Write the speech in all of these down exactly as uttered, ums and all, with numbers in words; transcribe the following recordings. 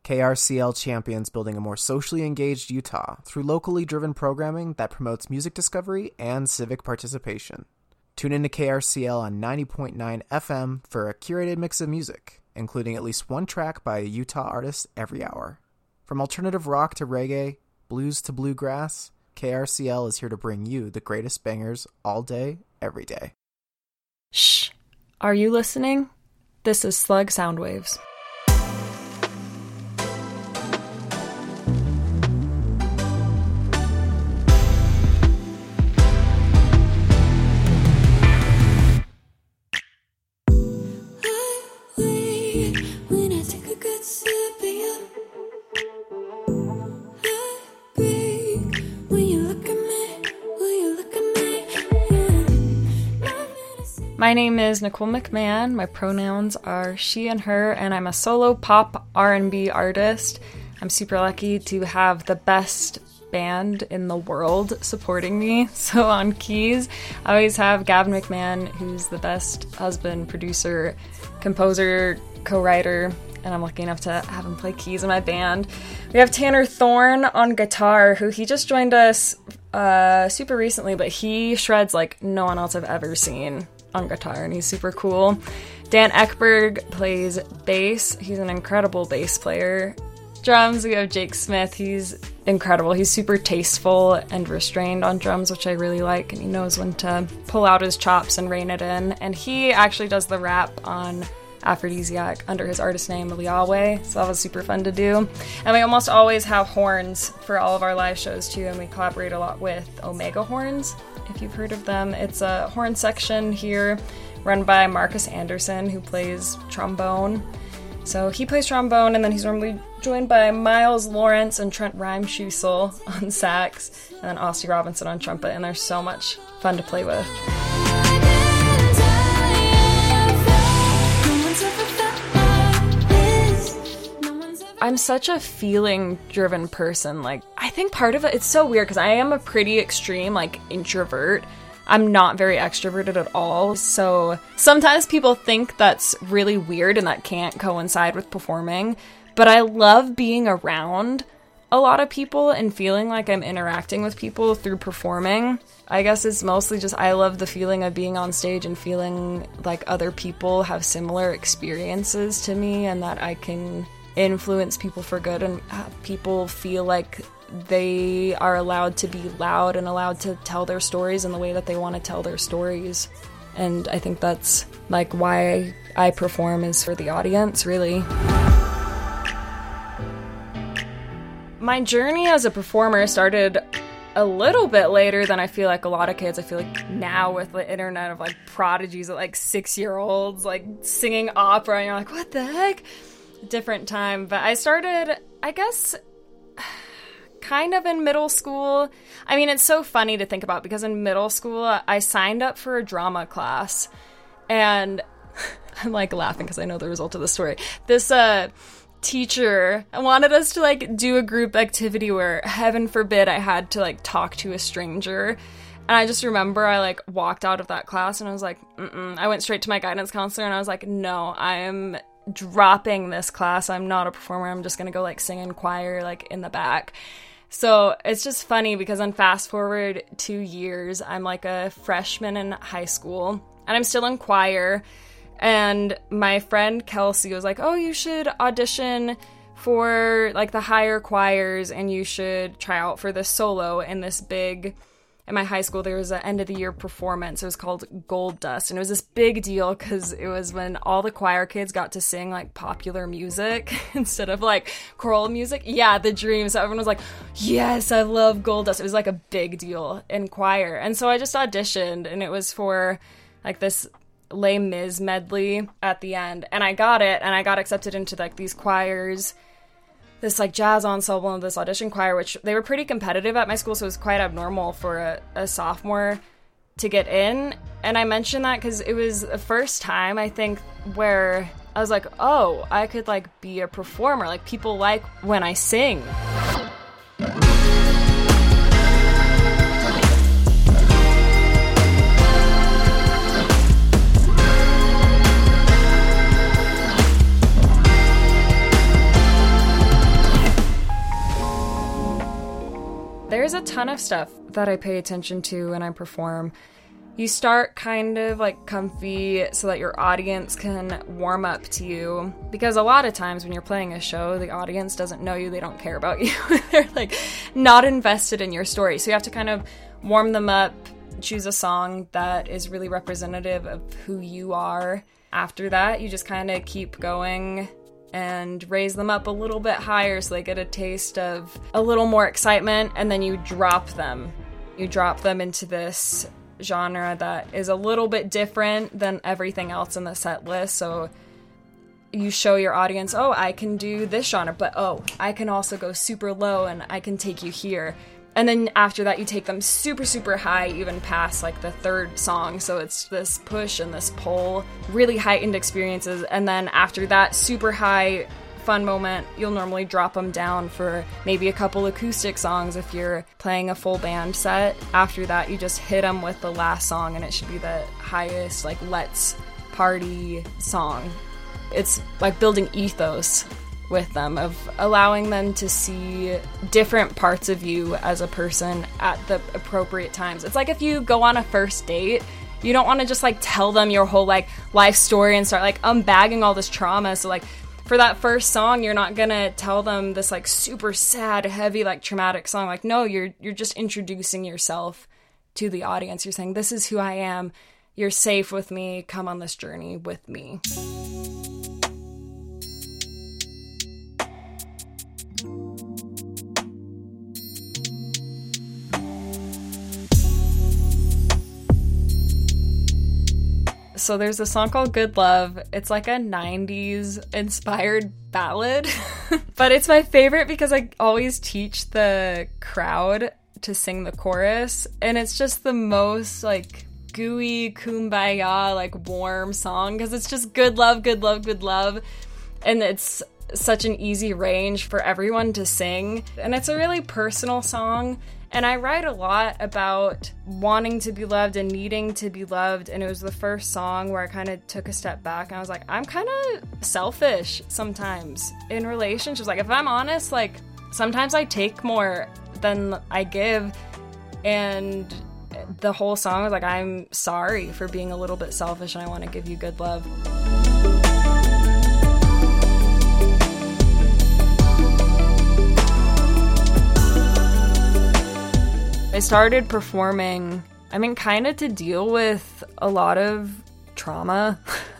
K R C L champions building a more socially engaged Utah through locally driven programming that promotes music discovery and civic participation. Tune in to K R C L on ninety point nine F M for a curated mix of music, including at least one track by a Utah artist every hour. From alternative rock to reggae, blues to bluegrass, K R C L is here to bring you the greatest bangers all day, every day. Shh. Are you listening? This is Slug Soundwaves. My name is Nicole McMahon. My pronouns are she and her, and I'm a solo pop R and B artist. I'm super lucky to have the best band in the world supporting me. So on keys, I always have Gavin McMahon, who's the best husband, producer, composer, co-writer, and I'm lucky enough to have him play keys in my band. We have Tanner Thorne on guitar, who he just joined us uh, super recently, but he shreds like no one else I've ever seen on guitar, and he's super cool. Dan Ekberg plays bass. He's an incredible bass player. Drums, we have Jake Smith. He's incredible. He's super tasteful and restrained on drums, which I really like, and he knows when to pull out his chops and rein it in. And he actually does the rap on Aphrodisiac under his artist name, Liawe, so that was super fun to do. And we almost always have horns for all of our live shows too, and we collaborate a lot with Omega Horns, if you've heard of them. It's a horn section here run by Marcus Anderson, who plays trombone. So he plays trombone, and then he's normally joined by Miles Lawrence and Trent Reimschussel on sax, and then Aussie Robinson on trumpet, and they're so much fun to play with. I'm such a feeling-driven person. Like, I think part of it, it's so weird because I am a pretty extreme, like, introvert. I'm not very extroverted at all. So sometimes people think that's really weird and that can't coincide with performing. But I love being around a lot of people and feeling like I'm interacting with people through performing. I guess it's mostly just I love the feeling of being on stage and feeling like other people have similar experiences to me and that I can influence people for good and have people feel like they are allowed to be loud and allowed to tell their stories in the way that they want to tell their stories. And I think that's like why I perform, is for the audience, really. My journey as a performer started a little bit later than I feel like a lot of kids. I feel like now with the internet of like prodigies at like six year olds like singing opera, and you're like, what the heck? Different time. But I started, I guess, kind of in middle school. I mean, it's so funny to think about because in middle school I signed up for a drama class, and I'm like laughing because I know the result of the story. This uh teacher wanted us to like do a group activity where, heaven forbid, I had to like talk to a stranger. And I just remember I like walked out of that class and I was like, mm-mm. I went straight to my guidance counselor and I was like, no, I am dropping this class. I'm not a performer. I'm just gonna go like sing in choir like in the back. So it's just funny because then fast forward two years, I'm like a freshman in high school and I'm still in choir. And my friend Kelsey was like, oh, you should audition for like the higher choirs and you should try out for this solo in this big, in my high school there was an end of the year performance. It was called Gold Dust, and it was this big deal because it was when all the choir kids got to sing like popular music instead of like choral music. Yeah, the dream. So everyone was like, yes, I love Gold Dust. It was like a big deal in choir. And so I just auditioned, and it was for like this Les Mis medley at the end, and I got it, and I got accepted into like these choirs, this like jazz ensemble and this audition choir, which they were pretty competitive at my school, so it was quite abnormal for a, a sophomore to get in. And I mention that because it was the first time I think where I was like, oh, I could like be a performer, like people like when I sing. There's a ton of stuff that I pay attention to when I perform. You start kind of like comfy so that your audience can warm up to you. Because a lot of times when you're playing a show, the audience doesn't know you, they don't care about you. They're like not invested in your story. So you have to kind of warm them up, choose a song that is really representative of who you are. After that, you just kind of keep going and raise them up a little bit higher so they get a taste of a little more excitement, and then you drop them. You drop them into this genre that is a little bit different than everything else in the set list. So you show your audience, oh, I can do this genre, but oh, I can also go super low and I can take you here. And then after that, you take them super, super high, even past like the third song. So it's this push and this pull, really heightened experiences. And then after that super high fun moment, you'll normally drop them down for maybe a couple acoustic songs if you're playing a full band set. After that, you just hit them with the last song, and it should be the highest, like, let's party song. It's like building ethos with them, of allowing them to see different parts of you as a person at the appropriate times. It's like if you go on a first date, you don't want to just like tell them your whole like life story and start like unbagging all this trauma. So like for that first song, you're not gonna tell them this like super sad, heavy, like traumatic song. Like, no, you're you're just introducing yourself to the audience. You're saying, this is who I am. You're safe with me. Come on this journey with me. So there's a song called Good Love. It's like a nineties inspired ballad, but it's my favorite because I always teach the crowd to sing the chorus, and it's just the most like gooey, kumbaya, like warm song because it's just good love, good love, good love, and it's such an easy range for everyone to sing, and it's a really personal song. And I write a lot about wanting to be loved and needing to be loved. And it was the first song where I kind of took a step back and I was like, I'm kind of selfish sometimes in relationships. Like, if I'm honest, like, sometimes I take more than I give. And the whole song was like, I'm sorry for being a little bit selfish and I want to give you good love. I started performing, I mean, kind of to deal with a lot of trauma,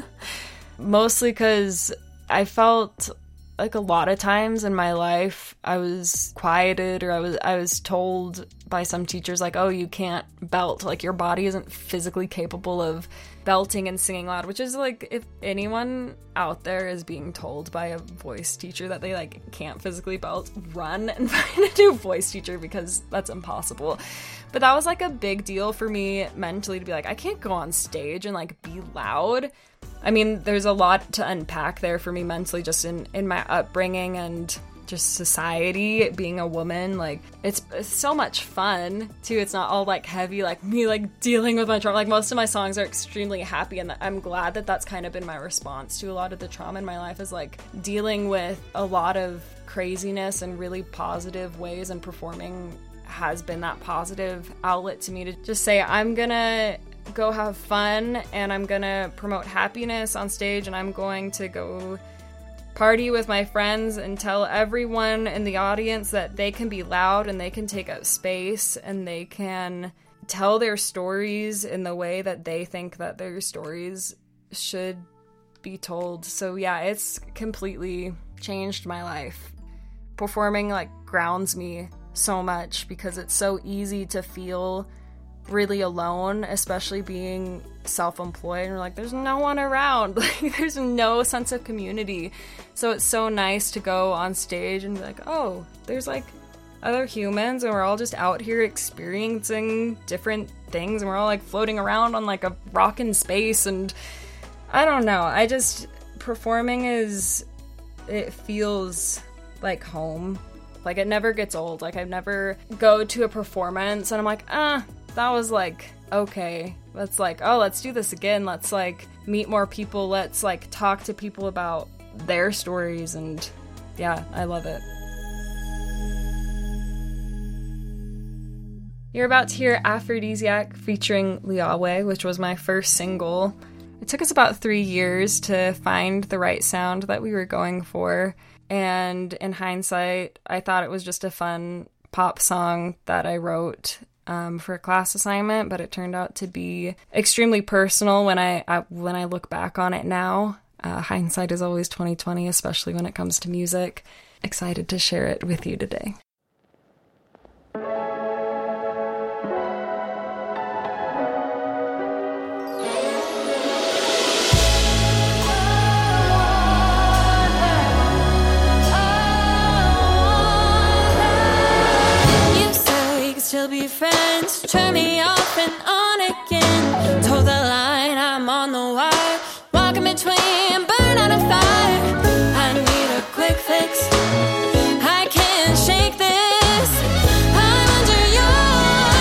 mostly because I felt like a lot of times in my life I was quieted, or I was I was told by some teachers like, oh, you can't belt, like your body isn't physically capable of belting and singing loud, which is like, if anyone out there is being told by a voice teacher that they like can't physically belt, run and find a new voice teacher because that's impossible. But that was like a big deal for me mentally to be like, I can't go on stage and like be loud. I mean, there's a lot to unpack there for me mentally, just in, in my upbringing and just society, being a woman. Like, it's, it's so much fun too. It's not all like heavy, like me like dealing with my trauma. Like, most of my songs are extremely happy, and I'm glad that that's kind of been my response to a lot of the trauma in my life, is like dealing with a lot of craziness in really positive ways, and performing has been that positive outlet to me to just say, I'm gonna go have fun and I'm gonna promote happiness on stage, and I'm going to go party with my friends and tell everyone in the audience that they can be loud and they can take up space and they can tell their stories in the way that they think that their stories should be told. So yeah, it's completely changed my life. Performing like grounds me so much because it's so easy to feel really alone, especially being self-employed, and we're like, there's no one around, like there's no sense of community. So it's so nice to go on stage and be like, oh, there's like other humans, and we're all just out here experiencing different things, and we're all like floating around on like a rock in space. And I don't know, I just, performing is, it feels like home. Like, it never gets old. Like, I never go to a performance and I'm like, ah, that was like, okay. Let's like, oh, let's do this again. Let's like meet more people. Let's like talk to people about their stories. And yeah, I love it. You're about to hear Aphrodisiac featuring Liawe, which was my first single. It took us about three years to find the right sound that we were going for. And in hindsight, I thought it was just a fun pop song that I wrote um, for a class assignment, but it turned out to be extremely personal when I, I when I look back on it now. Uh, hindsight is always twenty twenty, especially when it comes to music. Excited to share it with you today. Still be friends, turn me off and on again. Toe the line, I'm on the wire, walking between burn and a fire. I need a quick fix, I can't shake this, I'm under your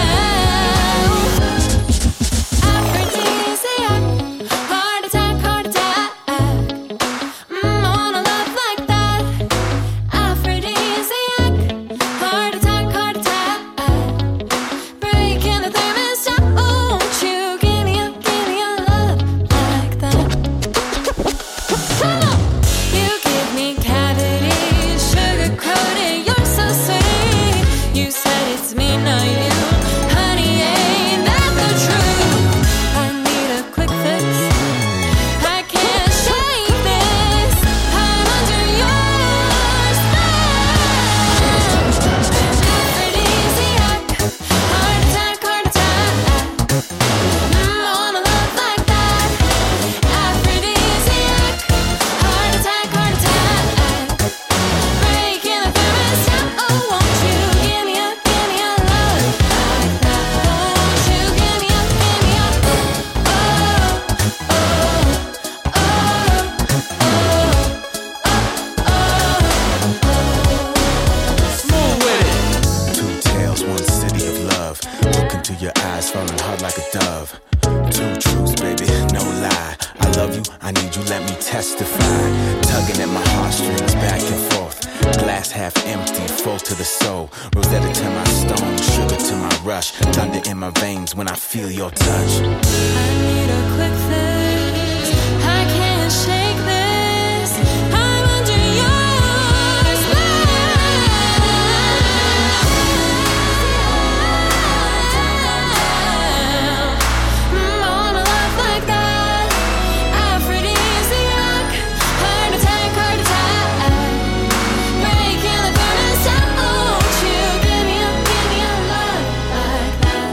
spell. Aphrodisiac, heart attack, heart attack. Mm, on a love like that. Aphrodisiac, heart attack, heart attack. Breaking the thermostat, won't you give me a, give me a love like that? Come on! You give me cavities, sugar-coated, you're so sweet. You said it's me, not you. Honey, ain't that the truth? I need a quick fix, I can't shake this, I'm under your spell. Aphrodisiac, heart attack, heart attack. Mm, on a love like that. Aphrodisiac, heart attack, heart attack. Breaking the thermostat, oh, won't you give me a, give me a love like that? Won't you give me a, give me a, oh, oh, oh, oh, Smooth with it. Two tails, one city of love. Look into your eyes, falling hard like a dove. Two truths, baby, no lie. I love you, I need you, let me testify. Tugging at my heartstrings back and forth. Glass half empty, full to the soul. Rosetta to my stone, sugar to my rush. Thunder in my veins when I feel your touch. I need a quick fix, I can't shake this, I'm under your spell. Mm, on a love like that. Aphrodisiac, heart attack, heart attack. Breaking the thermostat, won't you give me a, give me a love like that?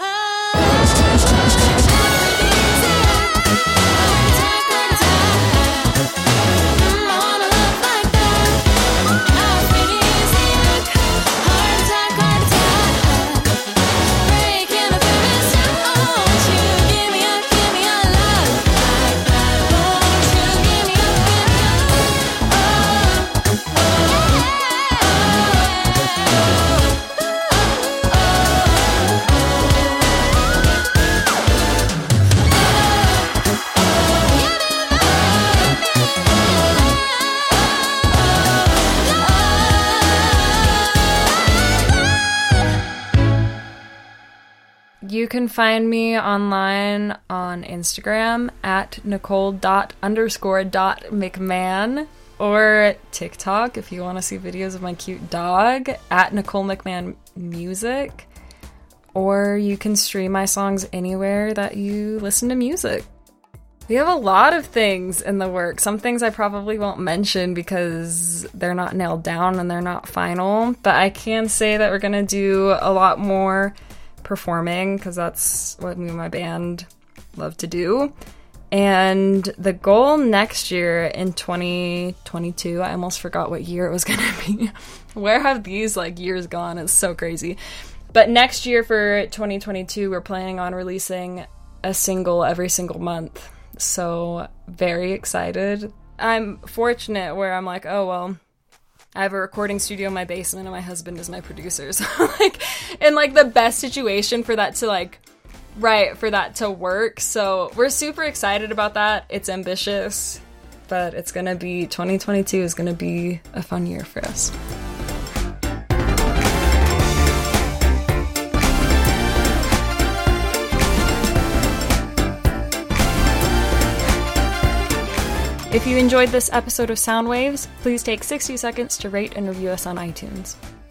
You can find me online on Instagram at Nicole dot underscore dot McMahon, or TikTok if you want to see videos of my cute dog at Nicole McMahon Music, or you can stream my songs anywhere that you listen to music. We have a lot of things in the works. Some things I probably won't mention because they're not nailed down and they're not final, but I can say that we're going to do a lot more performing because that's what me and my band love to do. And the goal next year in twenty twenty-two, I almost forgot what year it was going to be. Where have these like years gone? It's so crazy. But next year for twenty twenty-two, we're planning on releasing a single every single month. So very excited. I'm fortunate where I'm like, oh, well, I have a recording studio in my basement and my husband is my producer. So like in like the best situation for that to like, right, for that to work. So we're super excited about that. It's ambitious, but it's going to be, twenty twenty-two is going to be a fun year for us. If you enjoyed this episode of Sound Waves, please take sixty seconds to rate and review us on iTunes.